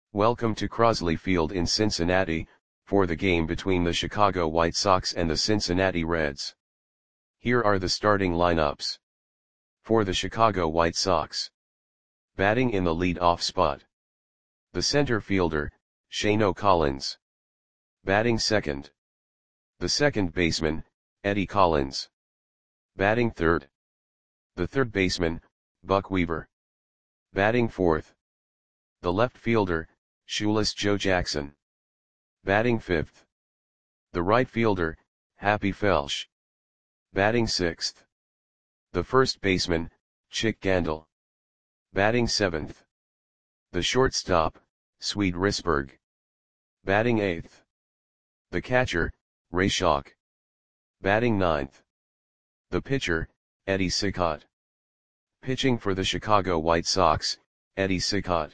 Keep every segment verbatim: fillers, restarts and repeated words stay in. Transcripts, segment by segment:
Welcome to Crosley Field in Cincinnati, for the game between the Chicago White Sox and the Cincinnati Reds. Here are the starting lineups. For the Chicago White Sox. Batting in the lead-off spot. The center fielder, Shano Collins. Batting second. The second baseman, Eddie Collins. Batting third. The third baseman, Buck Weaver. Batting fourth. The left fielder, Shoeless Joe Jackson. Batting fifth. The right fielder, Happy Felsch. Batting sixth. The first baseman, Chick Gandil. Batting seventh. The shortstop, Swede Risberg. Batting eighth. The catcher, Ray Schock. Batting ninth. The pitcher, Eddie Cicotte. Pitching for the Chicago White Sox, Eddie Cicotte.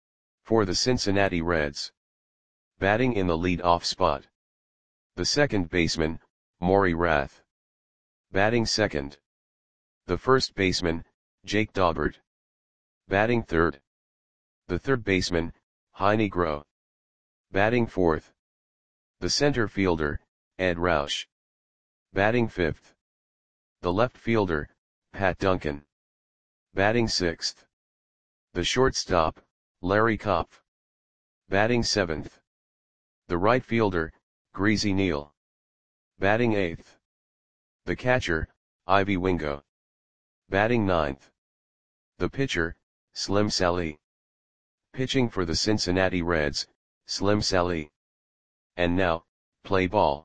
For the Cincinnati Reds. Batting in the lead-off spot. The second baseman, Maury Rath. Batting second. The first baseman, Jake Daubert. Batting third. The third baseman, Heine Groh. Batting fourth. The center fielder, Ed Roush. Batting fifth. The left fielder, Pat Duncan. Batting sixth. The shortstop, Larry Kopf. Batting seventh. The right fielder, Greasy Neal. Batting eighth. The catcher, Ivy Wingo. Batting ninth. The pitcher, Slim Sally. Pitching for the Cincinnati Reds, Slim Sally. And now, play ball.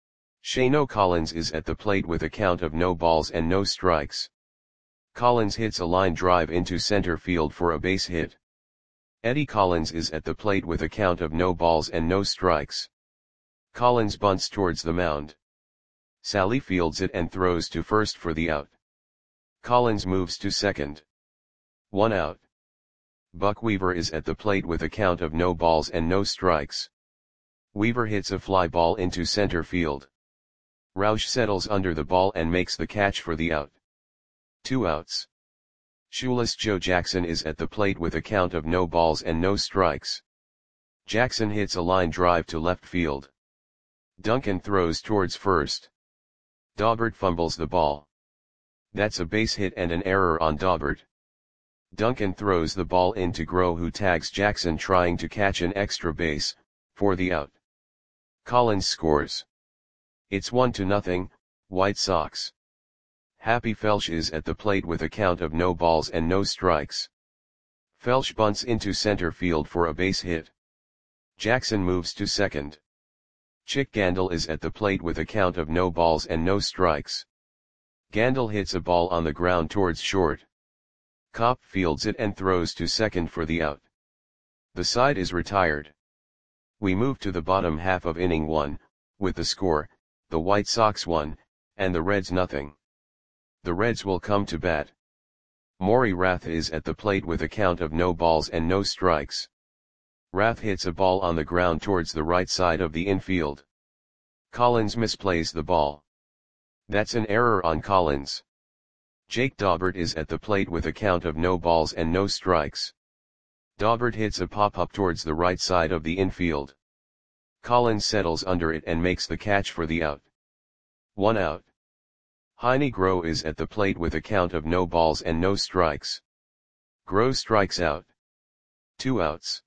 Shano Collins is at the plate with a count of no balls and no strikes. Collins hits a line drive into center field for a base hit. Eddie Collins is at the plate with a count of no balls and no strikes. Collins bunts towards the mound. Sally fields it and throws to first for the out. Collins moves to second. One out. Buck Weaver is at the plate with a count of no balls and no strikes. Weaver hits a fly ball into center field. Roush settles under the ball and makes the catch for the out. Two outs. Shoeless Joe Jackson is at the plate with a count of no balls and no strikes. Jackson hits a line drive to left field. Duncan throws towards first. Daubert fumbles the ball. That's a base hit and an error on Daubert. Duncan throws the ball into Groh, who tags Jackson trying to catch an extra base, for the out. Collins scores. It's one to nothing, White Sox. Happy Felsch is at the plate with a count of no balls and no strikes. Felsch bunts into center field for a base hit. Jackson moves to second. Chick Gandil is at the plate with a count of no balls and no strikes. Gandil hits a ball on the ground towards short. Kopf fields it and throws to second for the out. The side is retired. We move to the bottom half of inning one, with the score, the White Sox one, and the Reds nothing. The Reds will come to bat. Maury Rath is at the plate with a count of no balls and no strikes. Rath hits a ball on the ground towards the right side of the infield. Collins misplays the ball. That's an error on Collins. Jake Daubert is at the plate with a count of no balls and no strikes. Daubert hits a pop-up towards the right side of the infield. Collins settles under it and makes the catch for the out. One out. Heine Groh is at the plate with a count of no balls and no strikes. Groh strikes out. Two outs.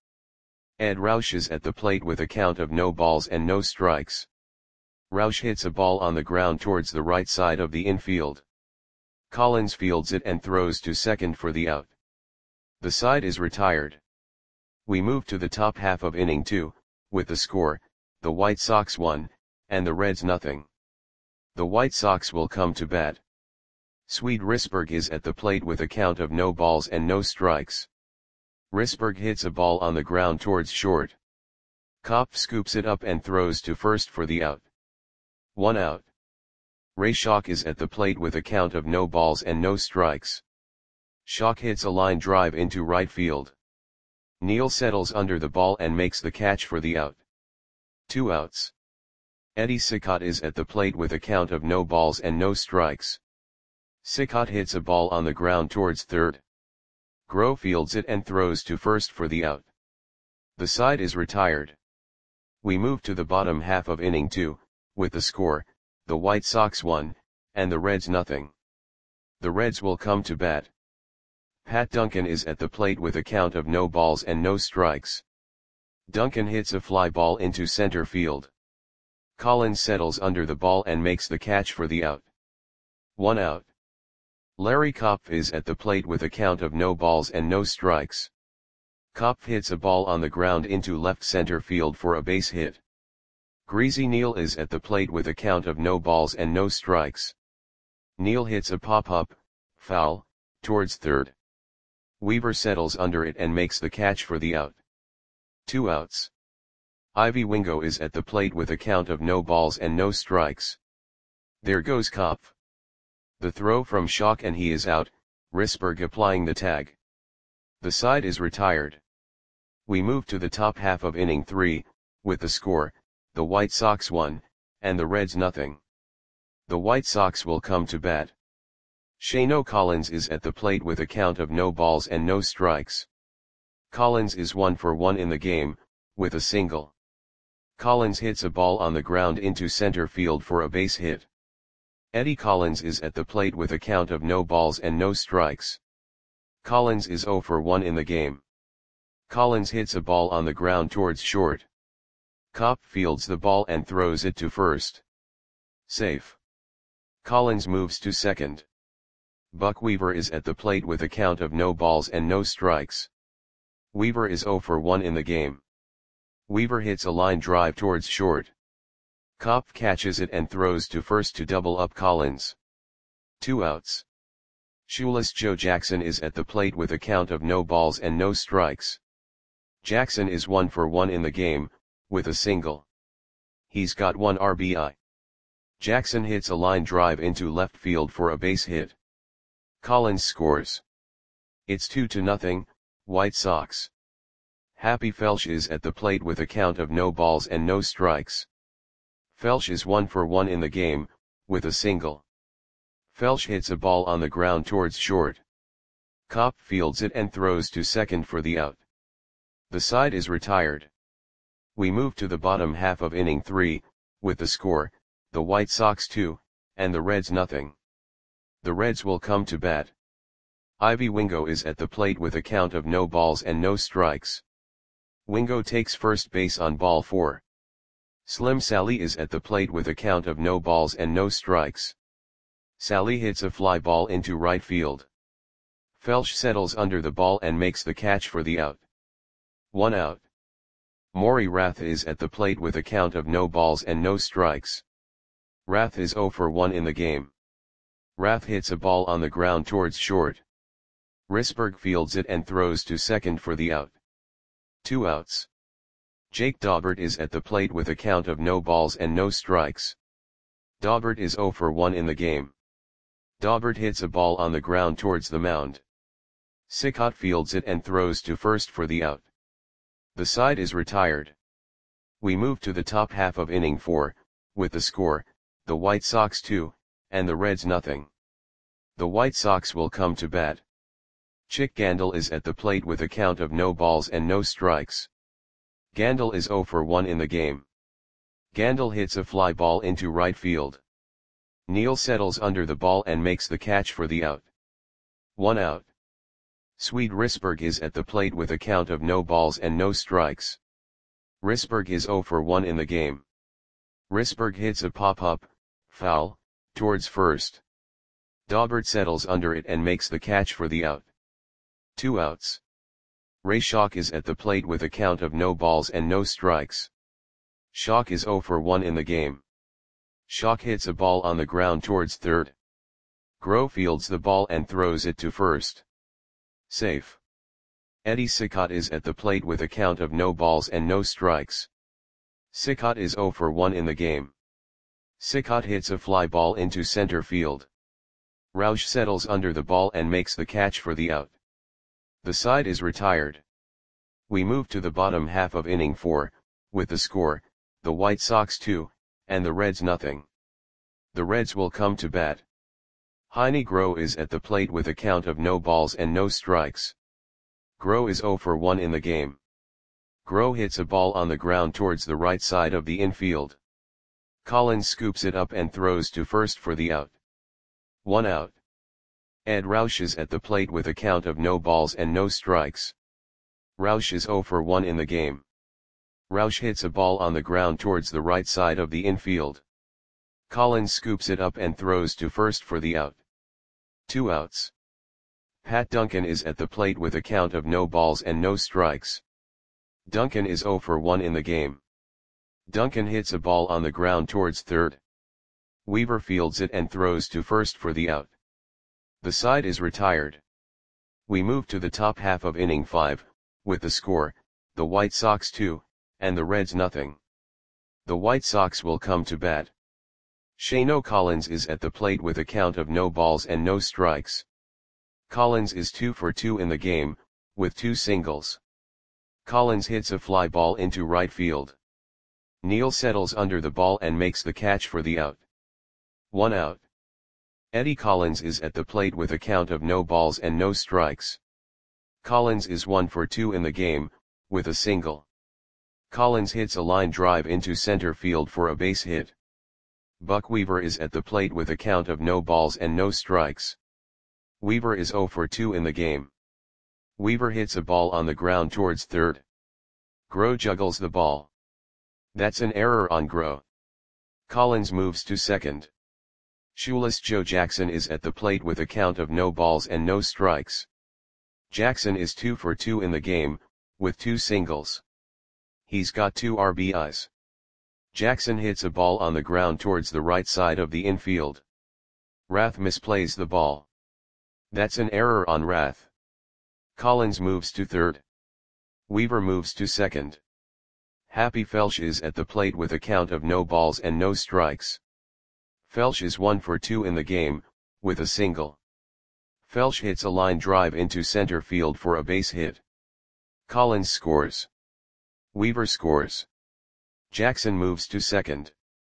Ed Roush is at the plate with a count of no balls and no strikes. Roush hits a ball on the ground towards the right side of the infield. Collins fields it and throws to second for the out. The side is retired. We move to the top half of inning two, with the score, the White Sox one, and the Reds nothing. The White Sox will come to bat. Swede Risberg is at the plate with a count of no balls and no strikes. Risberg hits a ball on the ground towards short. Kopf scoops it up and throws to first for the out. One out. Ray Schock is at the plate with a count of no balls and no strikes. Schock hits a line drive into right field. Neal settles under the ball and makes the catch for the out. Two outs. Eddie Cicotte is at the plate with a count of no balls and no strikes. Cicotte hits a ball on the ground towards third. Groh fields it and throws to first for the out. The side is retired. We move to the bottom half of inning two, with the score, the White Sox one, and the Reds nothing. The Reds will come to bat. Pat Duncan is at the plate with a count of no balls and no strikes. Duncan hits a fly ball into center field. Collins settles under the ball and makes the catch for the out. One out. Larry Kopf is at the plate with a count of no balls and no strikes. Kopf hits a ball on the ground into left center field for a base hit. Greasy Neal is at the plate with a count of no balls and no strikes. Neal hits a pop-up, foul, towards third. Weaver settles under it and makes the catch for the out. Two outs. Ivy Wingo is at the plate with a count of no balls and no strikes. There goes Kopf. The throw from Schock and he is out, Risberg applying the tag. The side is retired. We move to the top half of inning three, with the score, the White Sox one, and the Reds nothing. The White Sox will come to bat. Shano Collins is at the plate with a count of no balls and no strikes. Collins is one for one in the game, with a single. Collins hits a ball on the ground into center field for a base hit. Eddie Collins is at the plate with a count of no balls and no strikes. Collins is zero for one in the game. Collins hits a ball on the ground towards short. Kopf fields the ball and throws it to first. Safe. Collins moves to second. Buck Weaver is at the plate with a count of no balls and no strikes. Weaver is zero for one in the game. Weaver hits a line drive towards short. Kopf catches it and throws to first to double up Collins. Two outs. Shoeless Joe Jackson is at the plate with a count of no balls and no strikes. Jackson is one for one in the game, with a single. He's got one R B I. Jackson hits a line drive into left field for a base hit. Collins scores. It's two to nothing, White Sox. Happy Felsch is at the plate with a count of no balls and no strikes. Felsch is one for one in the game, with a single. Felsch hits a ball on the ground towards short. Kopf fields it and throws to second for the out. The side is retired. We move to the bottom half of inning three, with the score, the White Sox two, and the Reds nothing. The Reds will come to bat. Ivy Wingo is at the plate with a count of no balls and no strikes. Wingo takes first base on ball four. Slim Sally is at the plate with a count of no balls and no strikes. Sally hits a fly ball into right field. Felsch settles under the ball and makes the catch for the out. One out. Maury Rath is at the plate with a count of no balls and no strikes. Rath is zero for one in the game. Rath hits a ball on the ground towards short. Risberg fields it and throws to second for the out. Two outs. Jake Daubert is at the plate with a count of no balls and no strikes. Daubert is zero for one in the game. Daubert hits a ball on the ground towards the mound. Sickott fields it and throws to first for the out. The side is retired. We move to the top half of inning four, with the score, the White Sox two, and the Reds nothing. The White Sox will come to bat. Chick Gandil is at the plate with a count of no balls and no strikes. Gandil is zero for one in the game. Gandil hits a fly ball into right field. Neal settles under the ball and makes the catch for the out. One out. Swede Risberg is at the plate with a count of no balls and no strikes. Risberg is zero for one in the game. Risberg hits a pop-up, foul, towards first. Daubert settles under it and makes the catch for the out. Two outs. Ray Schock is at the plate with a count of no balls and no strikes. Schock is zero for one in the game. Schock hits a ball on the ground towards third. Groh fields the ball and throws it to first. Safe. Eddie Sickott is at the plate with a count of no balls and no strikes. Sickott is zero for one in the game. Sickott hits a fly ball into center field. Roush settles under the ball and makes the catch for the out. The side is retired. We move to the bottom half of inning four, with the score, the White Sox two, and the Reds nothing. The Reds will come to bat. Heine Groh is at the plate with a count of no balls and no strikes. Groh is zero for one in the game. Groh hits a ball on the ground towards the right side of the infield. Collins scoops it up and throws to first for the out. One out. Ed Roush is at the plate with a count of no balls and no strikes. Roush is zero for one in the game. Roush hits a ball on the ground towards the right side of the infield. Collins scoops it up and throws to first for the out. Two outs. Pat Duncan is at the plate with a count of no balls and no strikes. Duncan is zero for one in the game. Duncan hits a ball on the ground towards third. Weaver fields it and throws to first for the out. The side is retired. We move to the top half of inning five, with the score, the White Sox two, and the Reds nothing. The White Sox will come to bat. Shano Collins is at the plate with a count of no balls and no strikes. Collins is two for two in the game, with two singles. Collins hits a fly ball into right field. Neal settles under the ball and makes the catch for the out. One out. Eddie Collins is at the plate with a count of no balls and no strikes. Collins is one for two in the game, with a single. Collins hits a line drive into center field for a base hit. Buck Weaver is at the plate with a count of no balls and no strikes. Weaver is zero for two in the game. Weaver hits a ball on the ground towards third. Groh juggles the ball. That's an error on Groh. Collins moves to second. Shoeless Joe Jackson is at the plate with a count of no balls and no strikes. Jackson is two for two in the game, with two singles. He's got two R B Is. Jackson hits a ball on the ground towards the right side of the infield. Rath misplays the ball. That's an error on Rath. Collins moves to third. Weaver moves to second. Happy Felsch is at the plate with a count of no balls and no strikes. Felsch is one for two in the game, with a single. Felsch hits a line drive into center field for a base hit. Collins scores. Weaver scores. Jackson moves to second.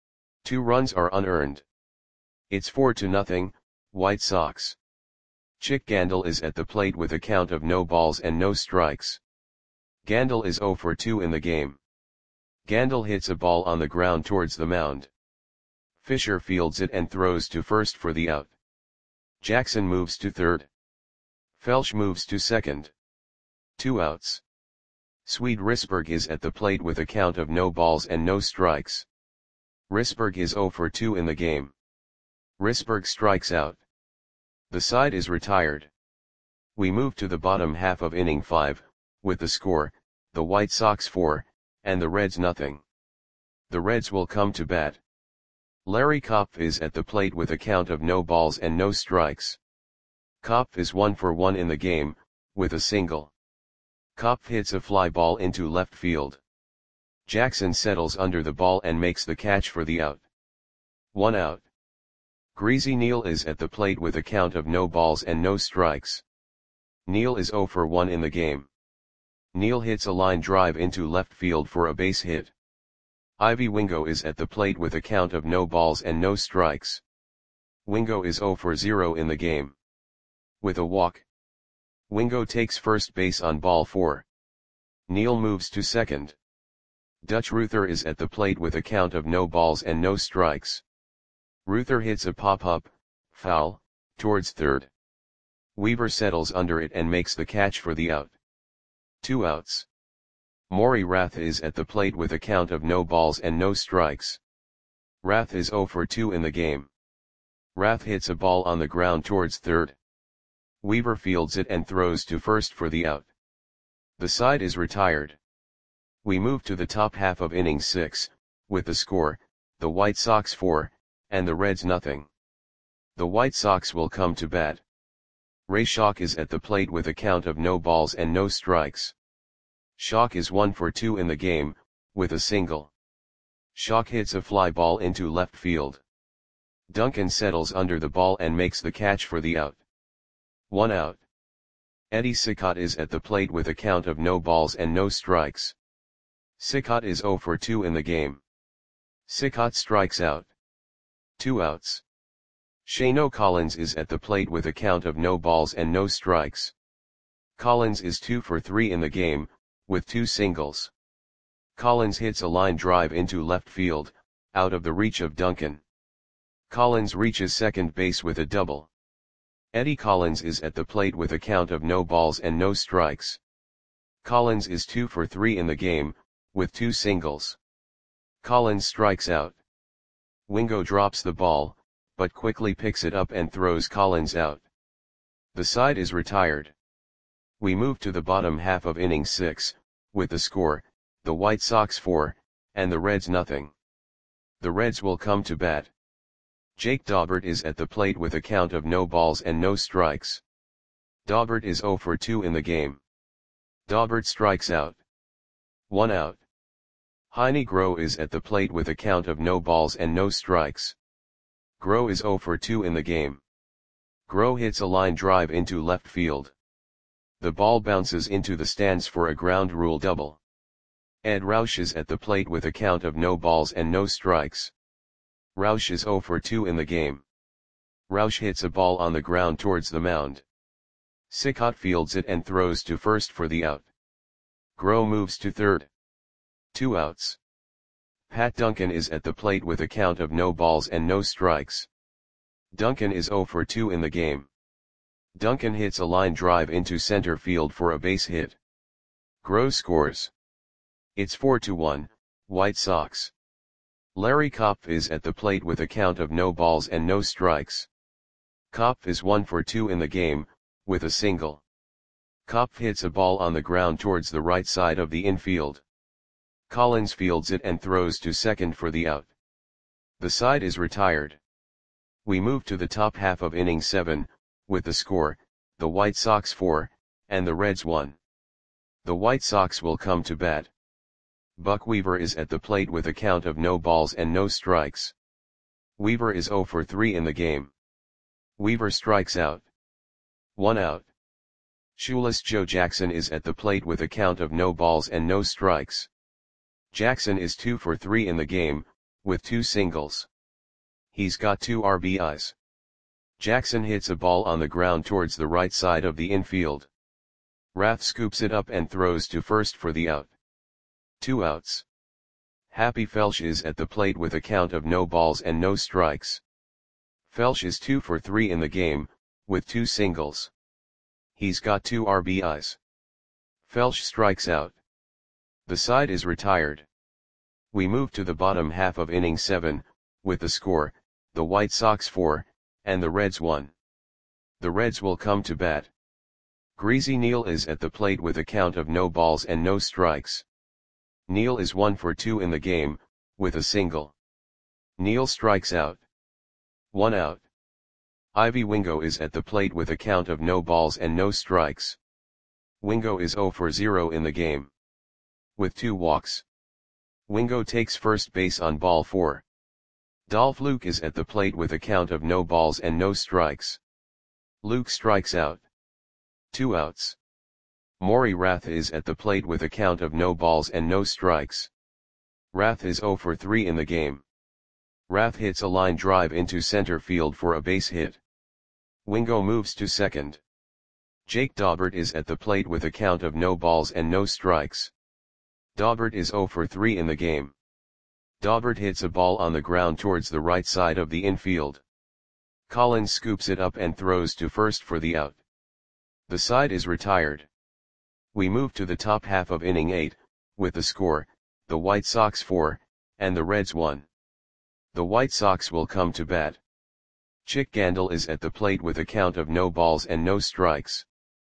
Two runs are unearned. It's four to nothing, White Sox. Chick Gandil is at the plate with a count of no balls and no strikes. Gandil is zero for two in the game. Gandil hits a ball on the ground towards the mound. Fisher fields it and throws to first for the out. Jackson moves to third. Felsch moves to second. Two outs. Swede Risberg is at the plate with a count of no balls and no strikes. Risberg is zero for two in the game. Risberg strikes out. The side is retired. We move to the bottom half of inning five, with the score, the White Sox four, and the Reds nothing. The Reds will come to bat. Larry Kopf is at the plate with a count of no balls and no strikes. Kopf is one for one in the game, with a single. Kopf hits a fly ball into left field. Jackson settles under the ball and makes the catch for the out. One out. Greasy Neal is at the plate with a count of no balls and no strikes. Neal is zero for one in the game. Neal hits a line drive into left field for a base hit. Ivy Wingo is at the plate with a count of no balls and no strikes. Wingo is zero for zero in the game. With a walk. Wingo takes first base on ball four. Neal moves to second. Dutch Ruther is at the plate with a count of no balls and no strikes. Ruther hits a pop-up, foul, towards third. Weaver settles under it and makes the catch for the out. Two outs. Maury Rath is at the plate with a count of no balls and no strikes. Rath is zero for two in the game. Rath hits a ball on the ground towards third. Weaver fields it and throws to first for the out. The side is retired. We move to the top half of inning six, with the score, the White Sox four, and the Reds nothing. The White Sox will come to bat. Ray Schalk is at the plate with a count of no balls and no strikes. Schalk is one for two in the game, with a single. Schalk hits a fly ball into left field. Duncan settles under the ball and makes the catch for the out. One out. Eddie Cicotte is at the plate with a count of no balls and no strikes. Cicotte is zero for two in the game. Cicotte strikes out. Two outs. Shano Collins is at the plate with a count of no balls and no strikes. Collins is two for three in the game, with two singles. Collins hits a line drive into left field, out of the reach of Duncan. Collins reaches second base with a double. Eddie Collins is at the plate with a count of no balls and no strikes. Collins is two for three in the game, with two singles. Collins strikes out. Wingo drops the ball, but quickly picks it up and throws Collins out. The side is retired. We move to the bottom half of inning six, with the score, the White Sox four, and the Reds nothing. The Reds will come to bat. Jake Daubert is at the plate with a count of no balls and no strikes. Daubert is zero for two in the game. Daubert strikes out. One out. Heine Groh is at the plate with a count of no balls and no strikes. Groh is zero for two in the game. Groh hits a line drive into left field. The ball bounces into the stands for a ground rule double. Ed Roush is at the plate with a count of no balls and no strikes. Roush is zero for two in the game. Roush hits a ball on the ground towards the mound. Sickott fields it and throws to first for the out. Groh moves to third. Two outs. Pat Duncan is at the plate with a count of no balls and no strikes. Duncan is zero for two in the game. Duncan hits a line drive into center field for a base hit. Groh scores. It's four to one, White Sox. Larry Kopf is at the plate with a count of no balls and no strikes. Kopf is one for two in the game, with a single. Kopf hits a ball on the ground towards the right side of the infield. Collins fields it and throws to second for the out. The side is retired. We move to the top half of inning seven, with the score, the White Sox four, and the Reds one. The White Sox will come to bat. Buck Weaver is at the plate with a count of no balls and no strikes. Weaver is zero for three in the game. Weaver strikes out. One out. Shoeless Joe Jackson is at the plate with a count of no balls and no strikes. Jackson is two for three in the game, with two singles. He's got two R B Is. Jackson hits a ball on the ground towards the right side of the infield. Rath scoops it up and throws to first for the out. Two outs. Happy Felsch is at the plate with a count of no balls and no strikes. Felsch is two for three in the game, with two singles. He's got two R B Is. Felsch strikes out. The side is retired. We move to the bottom half of inning seven, with the score, the White Sox four, and the Reds one. The Reds will come to bat. Greasy Neal is at the plate with a count of no balls and no strikes. Neal is one for two in the game, with a single. Neal strikes out. One out. Ivy Wingo is at the plate with a count of no balls and no strikes. Wingo is zero for zero in the game. With two walks. Wingo takes first base on ball four. Dolph Luke is at the plate with a count of no balls and no strikes. Luke strikes out. Two outs. Maury Rath is at the plate with a count of no balls and no strikes. Rath is zero for three in the game. Rath hits a line drive into center field for a base hit. Wingo moves to second. Jake Daubert is at the plate with a count of no balls and no strikes. Daubert is zero for three in the game. Daubert hits a ball on the ground towards the right side of the infield. Collins scoops it up and throws to first for the out. The side is retired. We move to the top half of inning eight, with the score, the White Sox four, and the Reds one. The White Sox will come to bat. Chick Gandil is at the plate with a count of no balls and no strikes.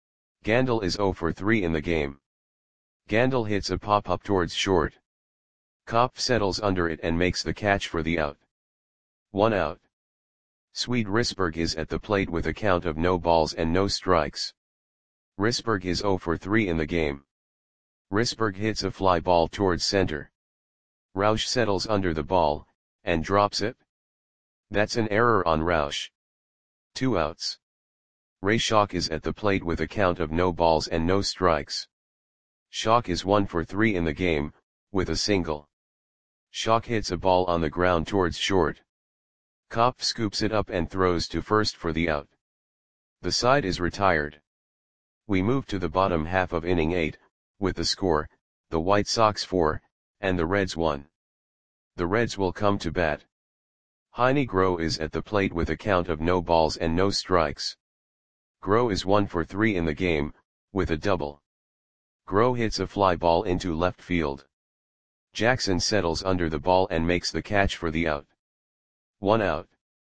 Gandil is zero for three in the game. Gandil hits a pop-up towards short. Kopf settles under it and makes the catch for the out. One out. Swede Risberg is at the plate with a count of no balls and no strikes. Risberg is zero for three in the game. Risberg hits a fly ball towards center. Roush settles under the ball, and drops it. That's an error on Roush. Two outs. Ray Schalk is at the plate with a count of no balls and no strikes. Schalk is one for three in the game, with a single. Schalk hits a ball on the ground towards short. Kopf scoops it up and throws to first for the out. The side is retired. We move to the bottom half of inning eight, with the score, the White Sox four, and the Reds one. The Reds will come to bat. Heine Groh is at the plate with a count of no balls and no strikes. Groh is one for three in the game, with a double. Groh hits a fly ball into left field. Jackson settles under the ball and makes the catch for the out. One out.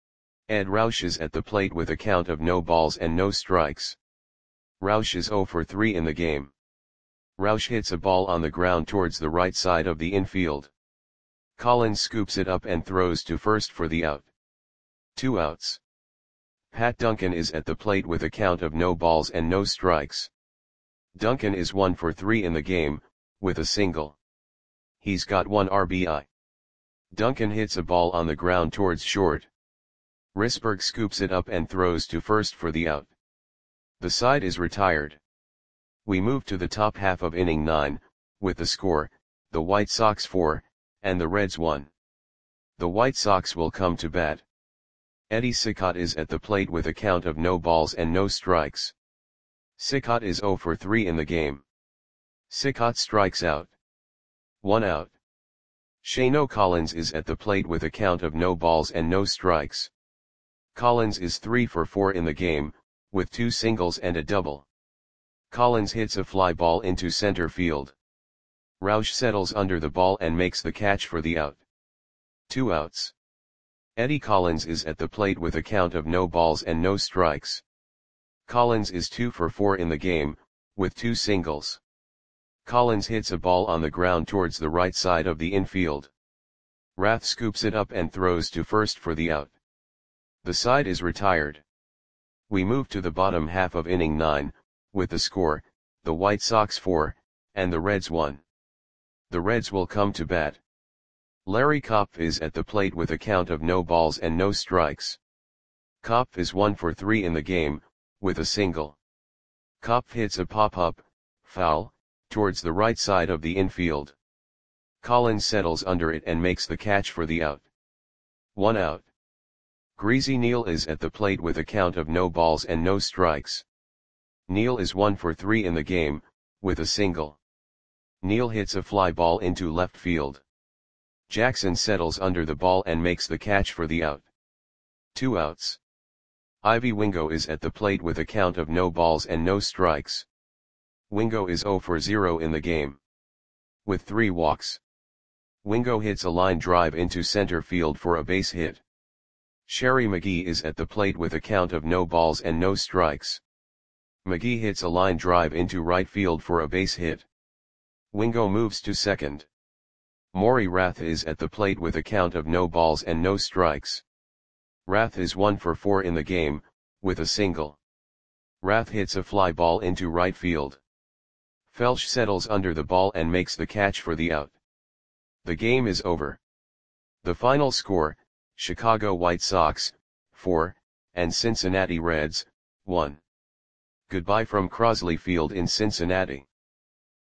Ed Roush is at the plate with a count of no balls and no strikes. Roush is zero for three in the game. Roush hits a ball on the ground towards the right side of the infield. Collins scoops it up and throws to first for the out. Two outs. Pat Duncan is at the plate with a count of no balls and no strikes. Duncan is one for three in the game, with a single. He's got one R B I. Duncan hits a ball on the ground towards short. Risberg scoops it up and throws to first for the out. The side is retired. We move to the top half of inning nine, with the score, the White Sox four, and the Reds one. The White Sox will come to bat. Eddie Cicotte is at the plate with a count of no balls and no strikes. Cicotte is zero for three in the game. Cicotte strikes out. One out. Shano Collins is at the plate with a count of no balls and no strikes. Collins is three for four in the game, with two singles and a double. Collins hits a fly ball into center field. Roush settles under the ball and makes the catch for the out. Two outs. Eddie Collins is at the plate with a count of no balls and no strikes. Collins is two for four in the game, with two singles. Collins hits a ball on the ground towards the right side of the infield. Rath scoops it up and throws to first for the out. The side is retired. We move to the bottom half of inning nine, with the score, the White Sox four, and the Reds one. The Reds will come to bat. Larry Kopf is at the plate with a count of no balls and no strikes. Kopf is one for three in the game, with a single. Kopf hits a pop-up, foul, towards the right side of the infield. Collins settles under it and makes the catch for the out. One out. Greasy Neal is at the plate with a count of no balls and no strikes. Neal is one for three in the game, with a single. Neal hits a fly ball into left field. Jackson settles under the ball and makes the catch for the out. Two outs. Ivy Wingo is at the plate with a count of no balls and no strikes. Wingo is zero for zero in the game. With three walks. Wingo hits a line drive into center field for a base hit. Sherry McGee is at the plate with a count of no balls and no strikes. McGee hits a line drive into right field for a base hit. Wingo moves to second. Maury Rath is at the plate with a count of no balls and no strikes. Rath is one for four in the game, with a single. Rath hits a fly ball into right field. Felsch settles under the ball and makes the catch for the out. The game is over. The final score, Chicago White Sox, four, and Cincinnati Reds, one. Goodbye from Crosley Field in Cincinnati.